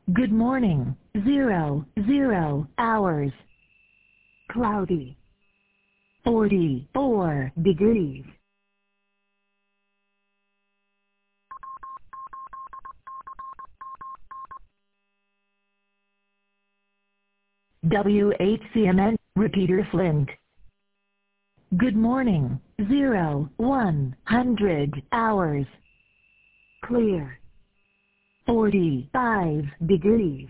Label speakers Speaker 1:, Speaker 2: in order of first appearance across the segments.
Speaker 1: Good morning. 00 hours. Cloudy. 44 degrees. WHCMN, Repeater Flint. Good morning. 100 hours. Clear. 45 degrees.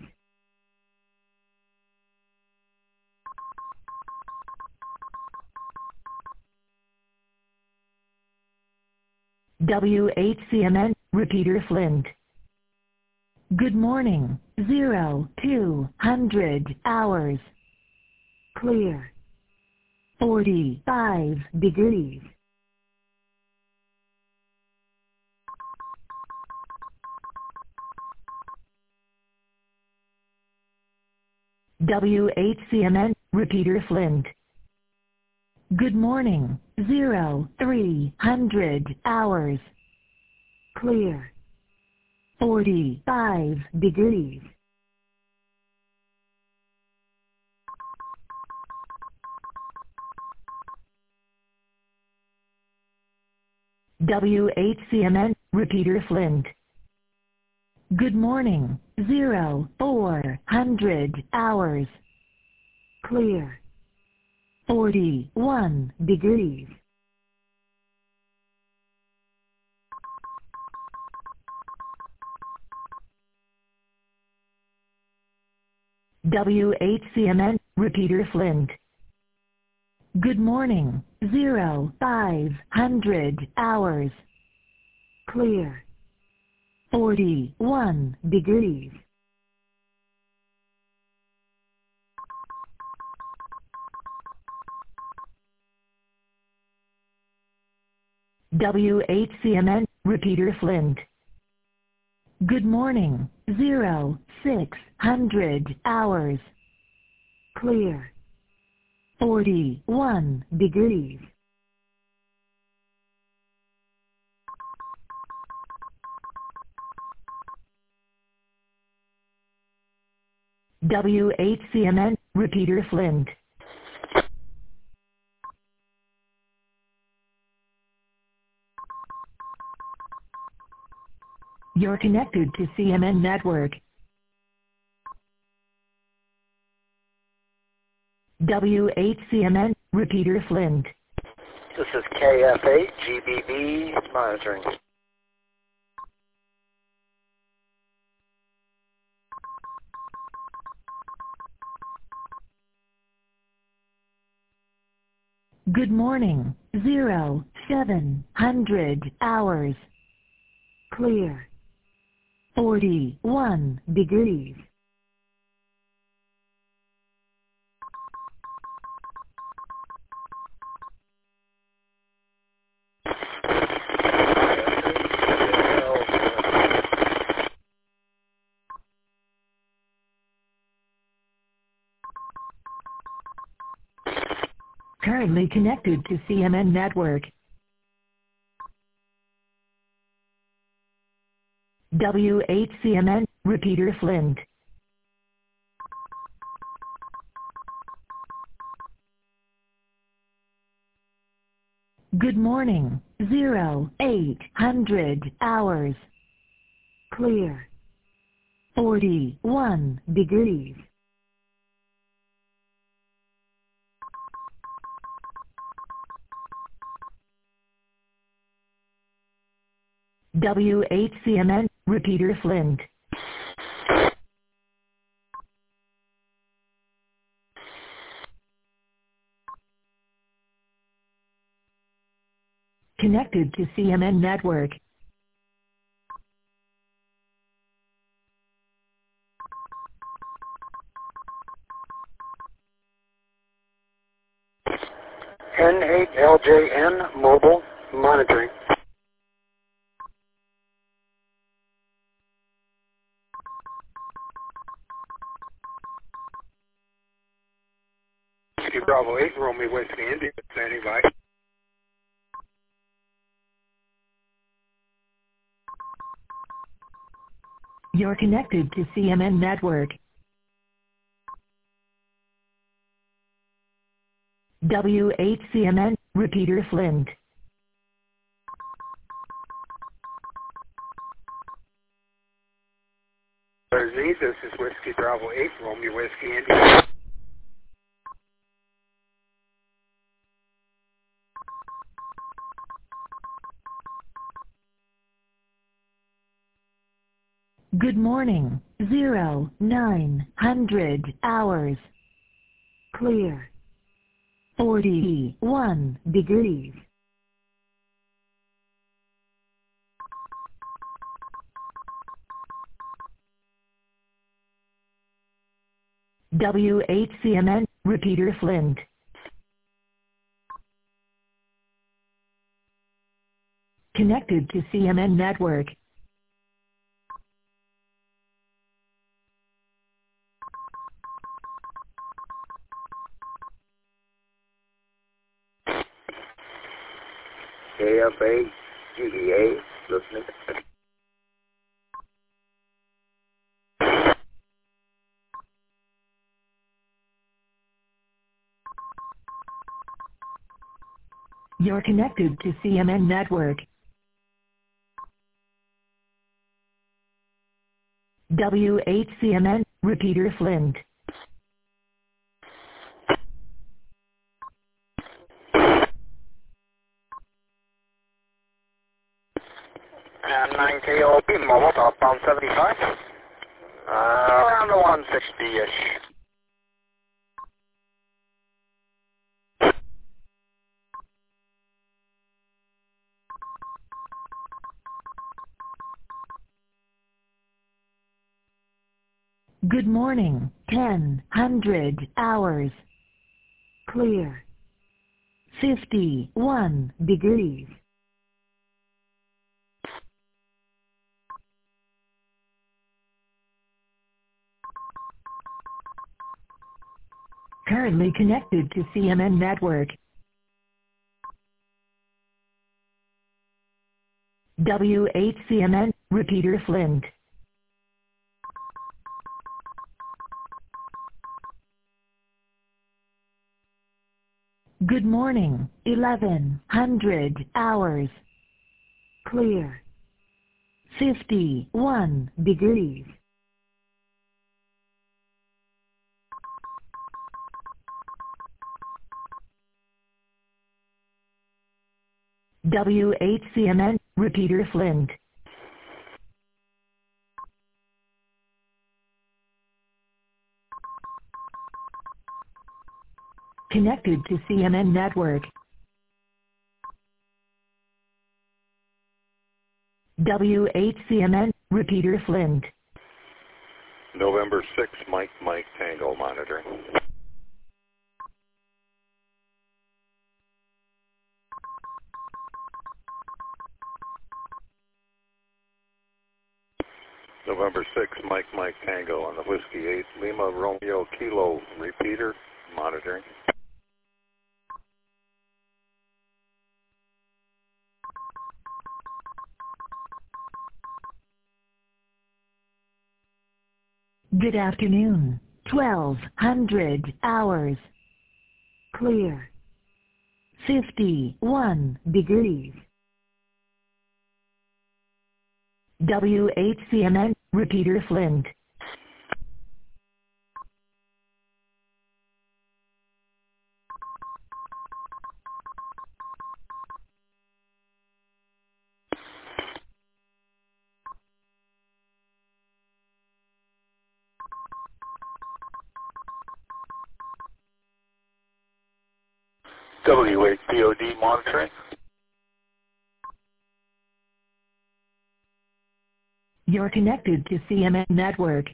Speaker 1: WHCMN, Repeater Flint. Good morning. 200 hours. Clear. 45 degrees. WHCMN, Repeater Flint. Good morning. 300 hours. Clear. 45 degrees. WHCMN, Repeater Flint. Good morning. 400 hours. Clear. 41 degrees. WHCMN, Repeater Flint. Good morning. 500 hours. Clear. 41 degrees. WHCMN, Repeater Flint. Good morning. 600 hours. Clear. 41 degrees. WHCMN, Repeater Flint. You're connected to CMN Network. WHCMN, Repeater Flint.
Speaker 2: This is KFA GBB monitoring.
Speaker 1: Good morning. 700 hours. Clear. 41 degrees. Currently connected to CMN Network. WHCMN, Repeater Flint. Good morning. 800 hours. Clear. 41 degrees. WHCMN, Repeater Flint. Connected to CMN Network.
Speaker 2: N8LJN mobile monitoring.
Speaker 3: Bravo 8, Romeo Whiskey India, standing by.
Speaker 1: You're connected to CMN Network. W8CMN, repeater Flint.
Speaker 3: Thursday, this is Whiskey Bravo 8, Romeo Whiskey India.
Speaker 1: Good morning, 0900 hours. Clear. 41 degrees. W8CMN, repeater Flint. Connected to CMN Network.
Speaker 2: KFA, GBA, listening.
Speaker 1: You're connected to CMN Network. W8CMN, repeater Flint.
Speaker 2: 9KOP, mobile, southbound 75. Around the 160-ish.
Speaker 1: Good morning, 1000 hours. Clear. 51 degrees. Currently connected to CMN Network. W8CMN, repeater Flint. Good morning, 1100 hours. Clear. 51 degrees. W8CMN, repeater Flint. Connected to CMN Network. W8CMN, repeater Flint.
Speaker 4: November 6, Mike Tango monitoring. November 6, Mike Tango on the Whiskey 8, Lima Romeo Kilo repeater monitoring.
Speaker 1: Good afternoon, 1200 hours. Clear. 51 degrees. W8CMN, repeater Flint.
Speaker 4: W8POD monitoring.
Speaker 1: You're connected to CMN Network.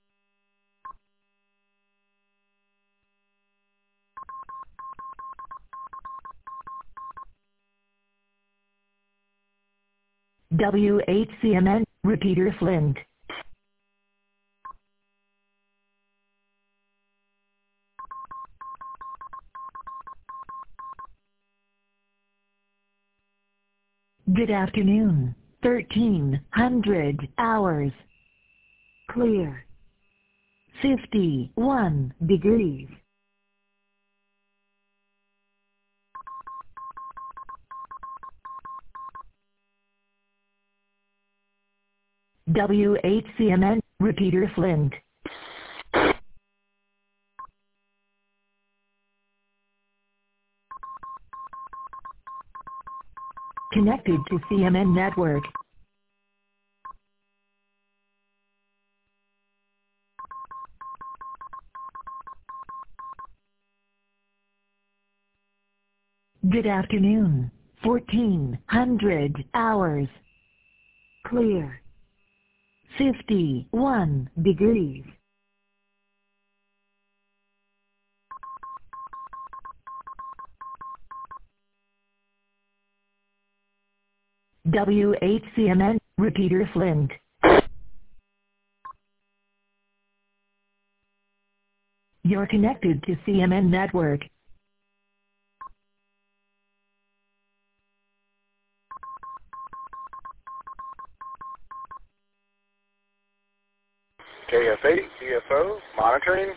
Speaker 1: W8CMN, repeater Flint. Good afternoon, 1300 hours. Clear. 51 degrees. WHCMN, repeater Flint. Connected to CMN network. Good afternoon. 1400 hours. Clear. 51 degrees. WHCMN, repeater Flint. You're connected to CMN network.
Speaker 2: KF8, CFO, monitoring.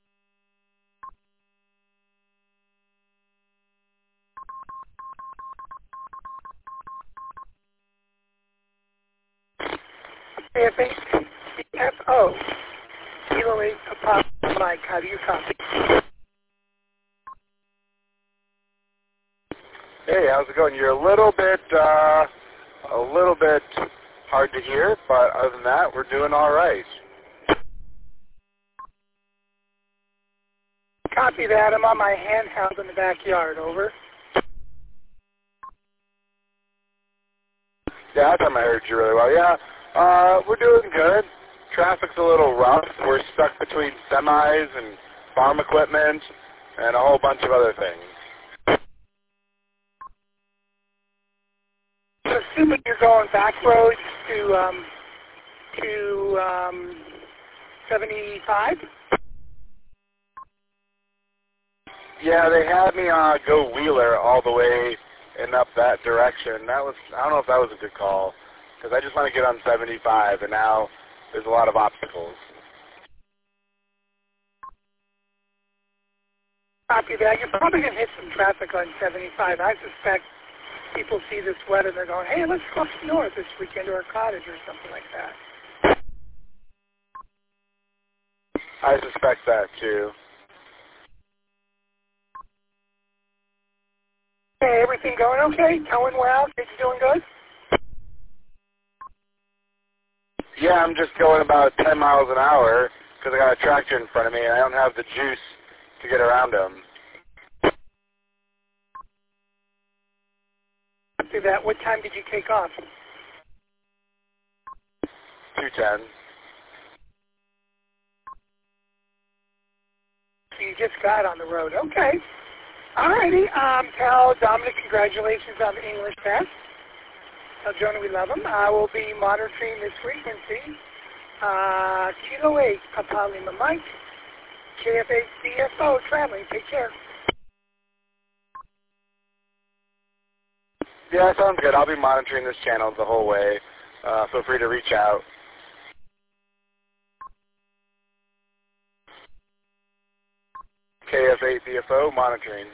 Speaker 3: KF8, CFO, Kilo 8, Apollo Mike, how do you copy?
Speaker 2: Hey, how's it going? You're a little bit hard to hear, but other than that, we're doing all right.
Speaker 3: Copy that, I'm on my handheld in the backyard, over.
Speaker 2: Yeah, that time I heard you really well. Yeah, we're doing good. Traffic's a little rough. We're stuck between semis and farm equipment and a whole bunch of other things.
Speaker 3: So assuming you're going back roads to 75?
Speaker 2: Yeah, they had me go Wheeler all the way and up that direction. I don't know if that was a good call, because I just want to get on 75, and now there's a lot of obstacles.
Speaker 3: Copy that. You're probably going to hit some traffic on 75. I suspect people see this weather and they're going, hey, let's go up north this weekend to our cottage or something like that.
Speaker 2: I suspect that, too.
Speaker 3: Hey, everything going okay? Going well? Kids doing good?
Speaker 2: Yeah, I'm just going about 10 miles an hour because I got a tractor in front of me and I don't have the juice to get around them.
Speaker 3: After that, what time did you take off?
Speaker 2: 2:10.
Speaker 3: So you just got on the road. Okay. All righty. Tell Dominic congratulations on the English test. Tell Jonah we love him. I will be monitoring this frequency. Kilo 8, Papa Lima Mike. KF8 CFO traveling. Take care.
Speaker 2: Yeah, sounds good. I'll be monitoring this channel the whole way. Feel free to reach out. KF8 CFO monitoring.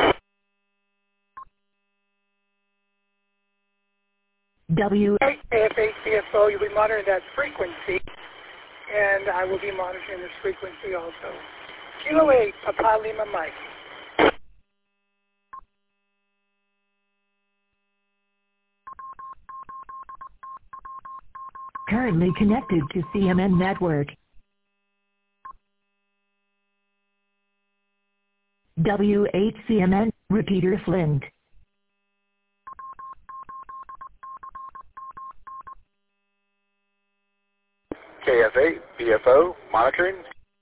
Speaker 3: KF8 CFO, you'll be monitoring that frequency, and I will be monitoring this frequency also. Kilo 8, Papa Lima Mike.
Speaker 1: Currently connected to CMN network. WHCMN, repeater Flint.
Speaker 2: KF8 BFO monitoring.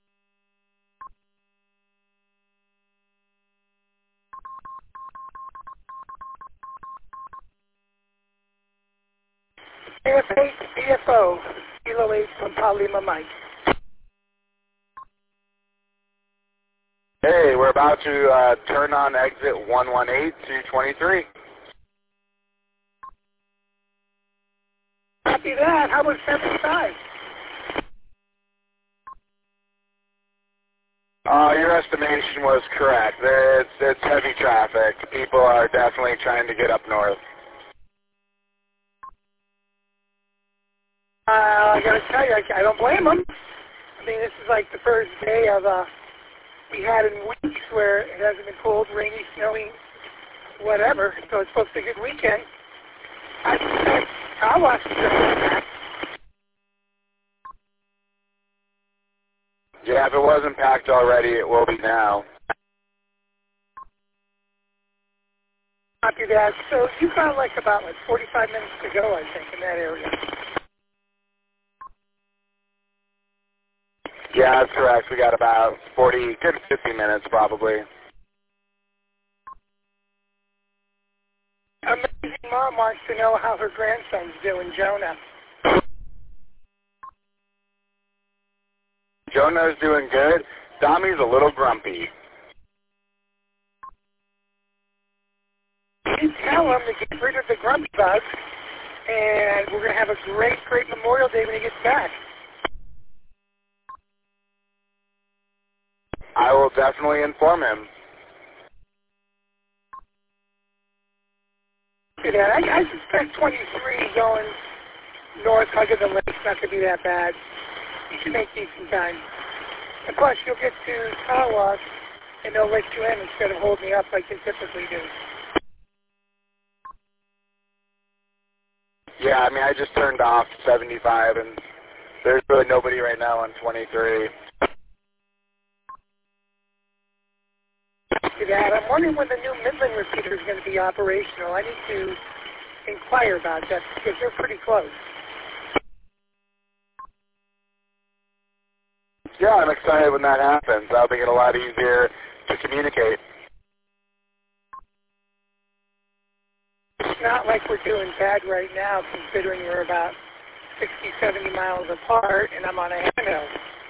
Speaker 3: KF8 BFO, Kilo 8, Papa Lima Mike.
Speaker 2: Hey, we're about to turn on exit 118 to 23.
Speaker 3: Copy that. How about 75?
Speaker 2: your estimation was correct. It's heavy traffic. People are definitely trying to get up north.
Speaker 3: I got to tell you, I don't blame them. I mean, this is like the first day of we had in weeks where it hasn't been cold, rainy, snowy, whatever. So it's supposed to be a good weekend. I suspect car wash is going to back.
Speaker 2: Yeah, if it wasn't packed already, it will be now.
Speaker 3: Copy that. So you got about 45 minutes to go, I think, in that area.
Speaker 2: Yeah, that's correct. We got about 40, good 50 minutes probably.
Speaker 3: Amazing mom wants to know how her grandson's doing, Jonah.
Speaker 2: Jonah's doing good. Dommy's a little grumpy.
Speaker 3: You tell him to get rid of the grumpy bug, and we're going to have a great, great Memorial Day when he gets back.
Speaker 2: I will definitely inform him.
Speaker 3: Yeah, I suspect 23 going north, hugging the lake's not going to be that bad. You should make decent time. Of course, you'll get to car wash, and they'll let you in instead of holding you up like they typically do.
Speaker 2: Yeah, I mean, I just turned off 75, and there's really nobody right now on 23.
Speaker 3: That. I'm wondering when the new Midland repeater is going to be operational. I need to inquire about that because they're pretty close.
Speaker 2: Yeah, I'm excited when that happens. That'll make it a lot easier to communicate.
Speaker 3: It's not like we're doing bad right now, considering we're about 60, 70 miles apart, and I'm on a handheld.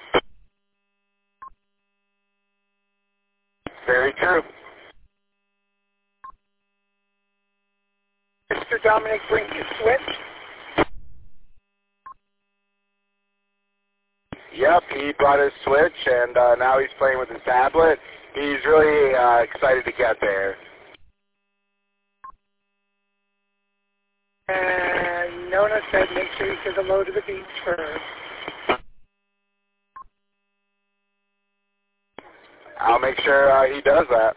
Speaker 2: Very true.
Speaker 3: Mr. Dominic brings his Switch.
Speaker 2: Yep, he brought his Switch, and now he's playing with his tablet. He's really excited to get there.
Speaker 3: And Nona said make sure he says hello to the beach first.
Speaker 2: I'll make sure he does that.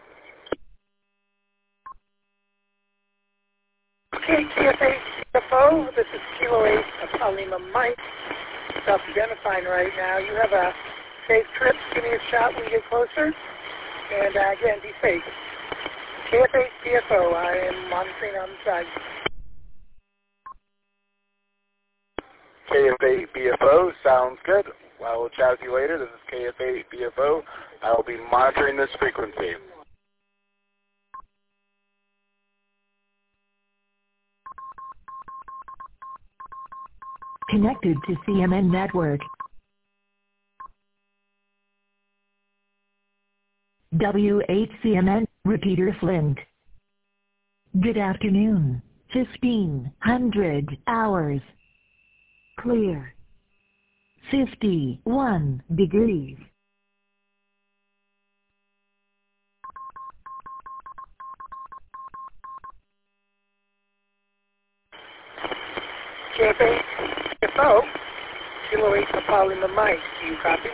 Speaker 3: Okay, KFA CFO, this is Kilo 8 of Alima Mike. Self-identifying right now. You have a safe trip. Give me a shot when you get closer. And again, be safe. KFA CFO, I am monitoring on the side.
Speaker 2: KF8 BFO, sounds good. I will chat with you later. This is KF8 BFO. I will be monitoring this frequency.
Speaker 1: Connected to CMN Network. W8CMN, repeater Flint. Good afternoon. 1500 hours. Clear. 51 degrees.
Speaker 3: KFA CFO, Kilo 8 of Alima Mike. Do you copy?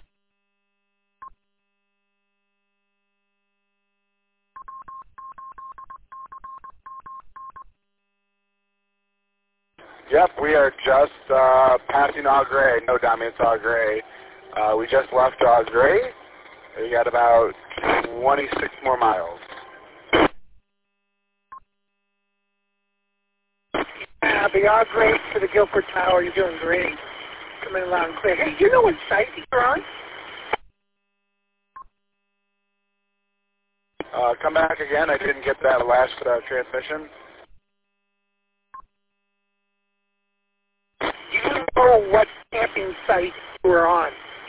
Speaker 2: Yep, we are just passing Au Gres. No, Dami, it's Au Gres. We just left Au Gres. We got about 26 more miles.
Speaker 3: The Au Gres to the Guilford Tower, you're doing great. Coming loud and clear. Hey, do you know what site you're on?
Speaker 2: Come back again. I didn't get that last transmission.
Speaker 3: Do you know what camping site you were on?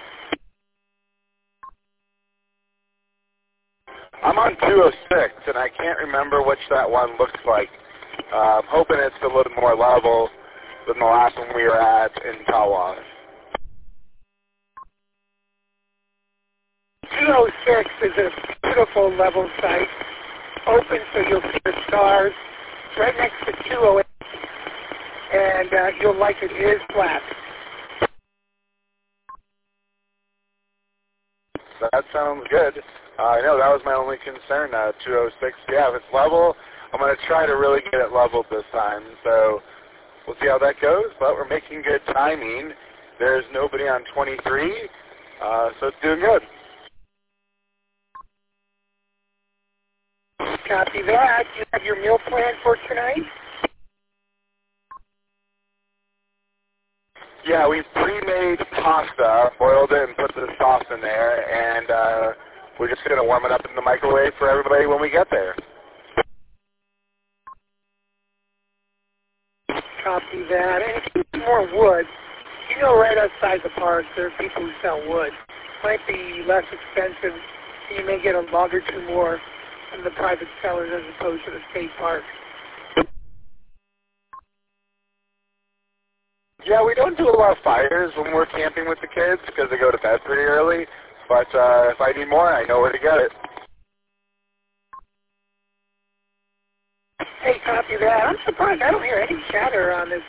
Speaker 2: I'm on 206, and I can't remember which that one looks like. I'm hoping it's a little more level than the last one we were at in Tawas.
Speaker 3: 206 is a beautiful level site, open so you'll see the stars. It's right next to 208, and you'll like it. It is flat.
Speaker 2: That sounds good. I know that was my only concern, 206. Yeah, if it's level, I'm going to try to really get it leveled this time. So we'll see how that goes, but we're making good timing. There's nobody on 23, so it's doing good.
Speaker 3: Copy that. You have your meal plan for tonight?
Speaker 2: Yeah, we pre-made pasta, boiled it and put the sauce in there, and we're just going to warm it up in the microwave for everybody when we get there.
Speaker 3: Copy that. And if you need more wood, you know right outside the park there are people who sell wood. Might be less expensive. You may get a log or two more from the private sellers as opposed to the state park.
Speaker 2: Yeah, we don't do a lot of fires when we're camping with the kids because they go to bed pretty early. But if I need more, I know where to get it.
Speaker 3: Hey, copy that. I'm surprised I don't hear any chatter on this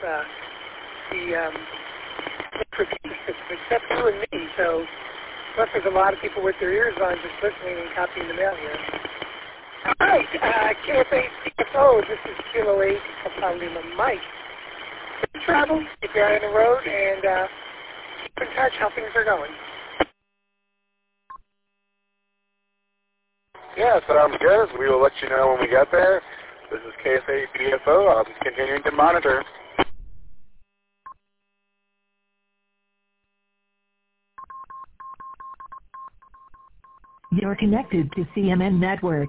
Speaker 3: computer system except you and me. So, unless there's a lot of people with their ears on just listening and copying the mail here. All right, KFA CFO. This is Kilo 8 Alpha Lima Mike. Good travel. Keep your eye on the road and keep in touch how things are going.
Speaker 2: Yeah, sounds good. We will let you know when we get there. This is KSA CFO. I'm continuing to monitor.
Speaker 1: You're connected to CMN Network.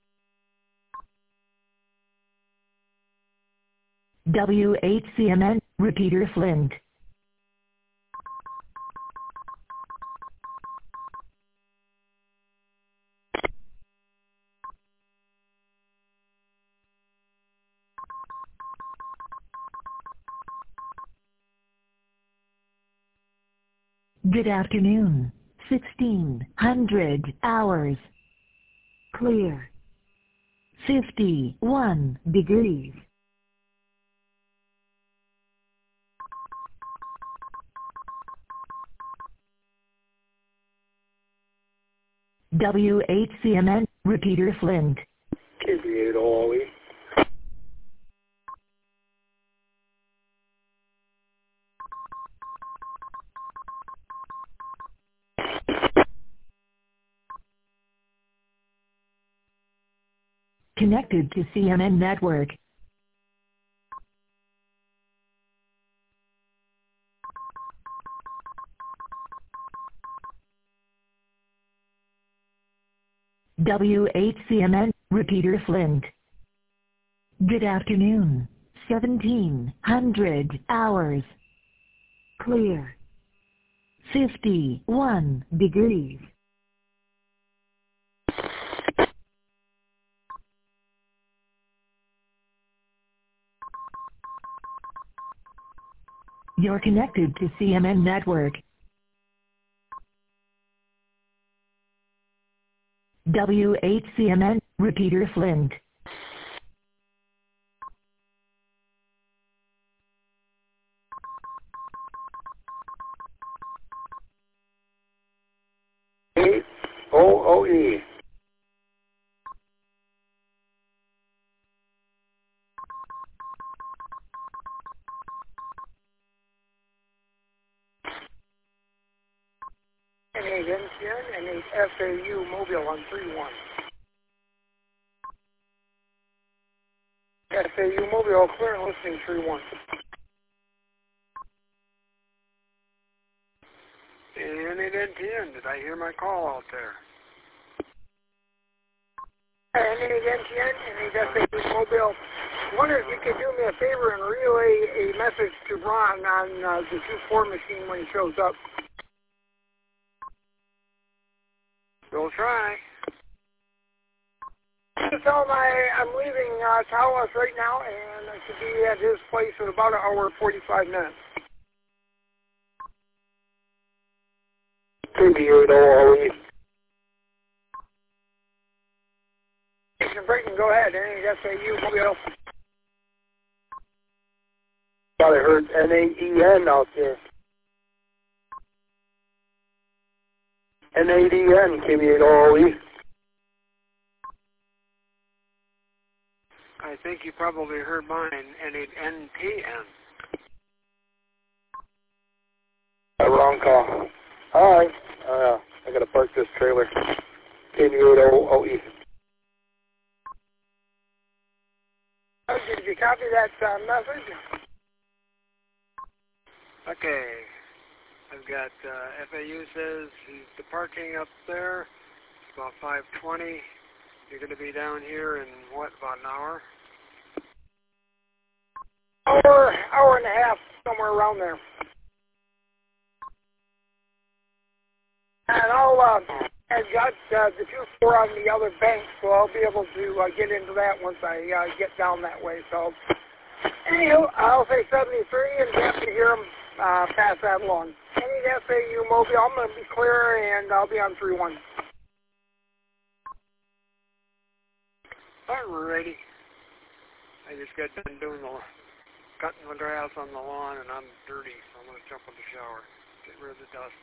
Speaker 1: W8CMN, repeater Flint. Good afternoon. 1600 hours. Clear. 51 degrees. W8CMN, repeater Flint.
Speaker 3: KBA Ollie.
Speaker 1: Connected to CMN Network. W8CMN, repeater Flint. Good afternoon. 1700 hours. Clear. 51 degrees. You're connected to CMN Network. W8CMN, repeater Flint.
Speaker 3: OOE. N8NTN and 8FAU Mobile on 3-1. FAU Mobile clear and listening 3-1. N8NTN, did I hear my call out there? N8NTN and 8FAU Mobile. I wonder if you could do me a favor and relay a message to Ron on the 2-4 machine when he shows up. We'll try. Just tell him I'm leaving Tawas right now, and I should be at his place in about an hour and 45 minutes. KBA Creighton, go ahead. NASAU Mobile.
Speaker 5: Thought I heard NAEN out there. NADN, KB8OE.
Speaker 6: I think you probably heard mine, NTN.
Speaker 5: Wrong call. All right. I got to park this trailer. KB8OE.
Speaker 3: Did you copy that message?
Speaker 6: Okay. I've got FAU says he's departing up there. It's about 5:20. You're going to be down here in what, about an hour?
Speaker 3: Hour and a half, somewhere around there. And I've got the 2-4 on the other bank, so I'll be able to get into that once I get down that way. So, anywho, I'll say 73 and happy to hear them pass that along. NASAU Mobile, I'm going to be clear and I'll be on 3-1.
Speaker 6: Alrighty. I just got done cutting the grass on the lawn and I'm dirty, so I'm going to jump in the shower, get rid of the dust.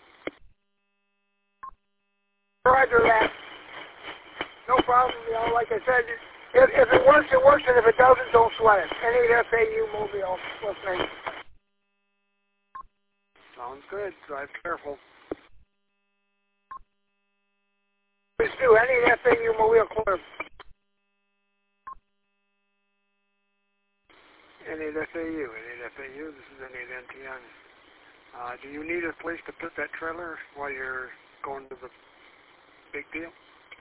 Speaker 3: Roger that. No problem. You know, like I said, if it works, it works, and if it doesn't, don't sweat it. NASAU Mobile listening.
Speaker 6: Sounds good. Drive careful.
Speaker 3: Please do. NASAU Mobile clear.
Speaker 6: NASAU. This is NANTN. Do you need a place to put that trailer while you're going to the big deal?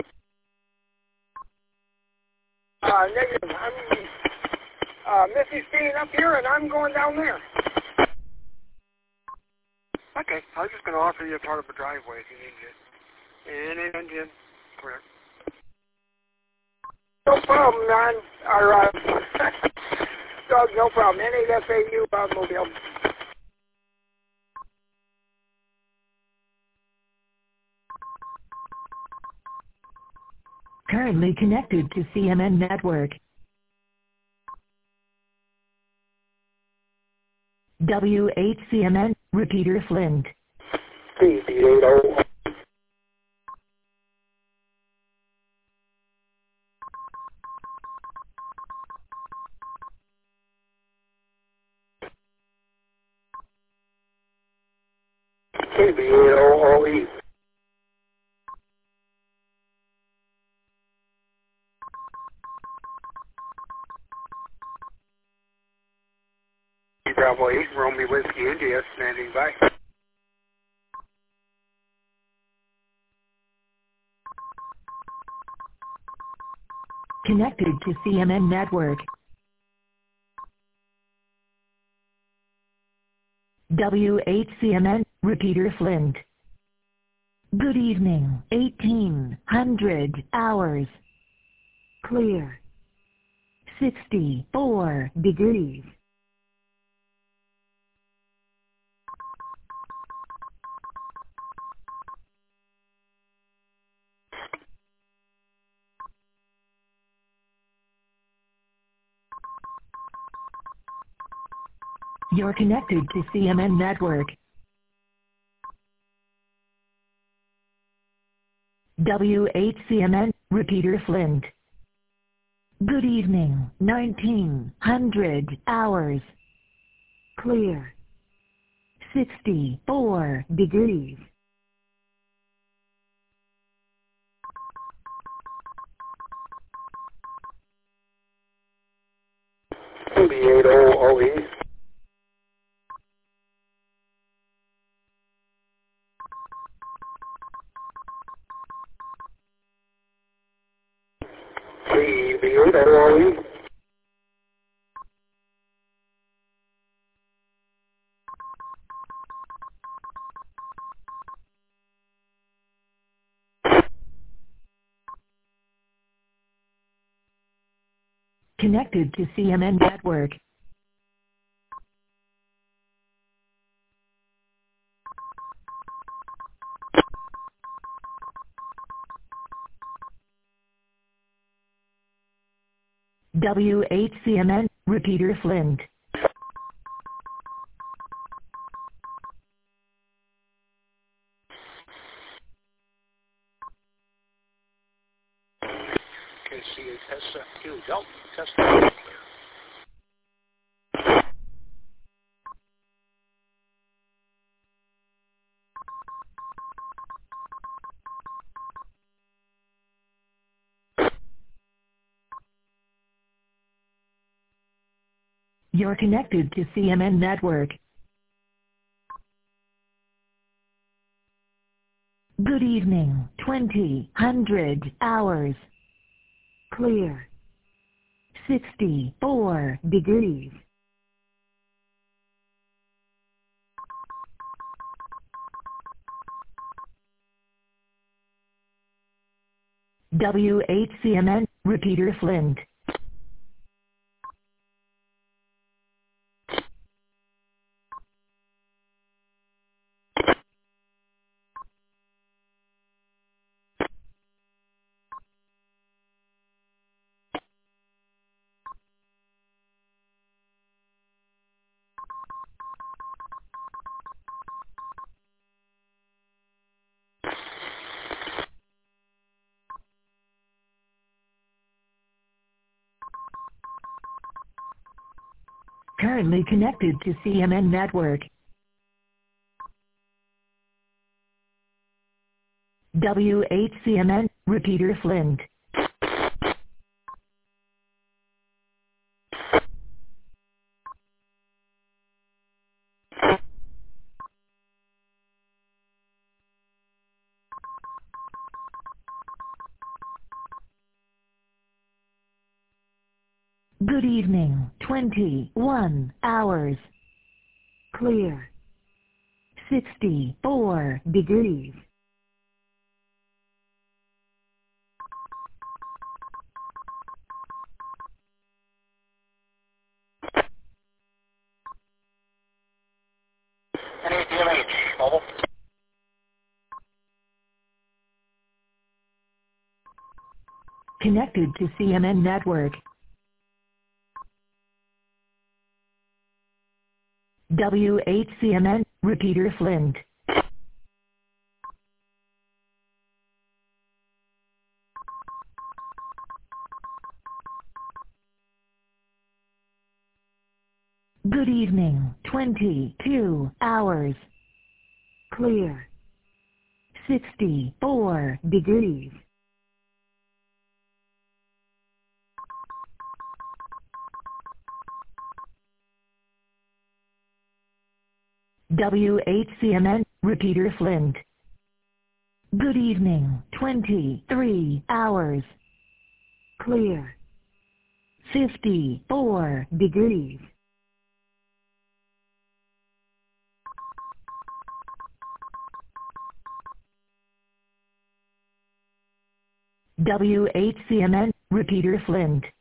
Speaker 3: Negative. Missy's staying up here, and I'm going down there.
Speaker 6: Okay. I was just going to offer you a part of a driveway if you needed it. NANTN. Correct.
Speaker 3: No problem, man. Doug, no problem. NASAU Mobile.
Speaker 1: Currently connected to CMN Network. W8CMN, repeater Flint.
Speaker 5: KB8OE. KB8OE.
Speaker 6: Bravo 8, Romeo Whiskey India, standing by.
Speaker 1: Connected to CMN Network. W8CMN, repeater Flint. Good evening, 1800 hours. Clear. 64 degrees. You're connected to CMN Network. W8CMN, repeater Flint. Good evening, 1900 hours. Clear. 64 degrees.
Speaker 5: KB8OE. KB8OE.
Speaker 1: Connected to CMN Network. WHCMN, repeater Flint.
Speaker 7: KCA test Q. Delta, test.
Speaker 1: You're connected to CMN Network. Good evening, 2000 hours. Clear. 64 degrees. WHCMN, repeater Flint. Currently connected to CMN Network. WHCMN, repeater Flint. Good evening, 21 hours. Clear. 64 degrees.
Speaker 7: NADMH, mobile.
Speaker 1: Connected to CMN Network. WHCMN, repeater Flint. Good evening, 22 hours. Clear. 64 degrees. WHCMN, repeater Flint. Good evening, 23 hours. Clear. 54 degrees. WHCMN, repeater Flint.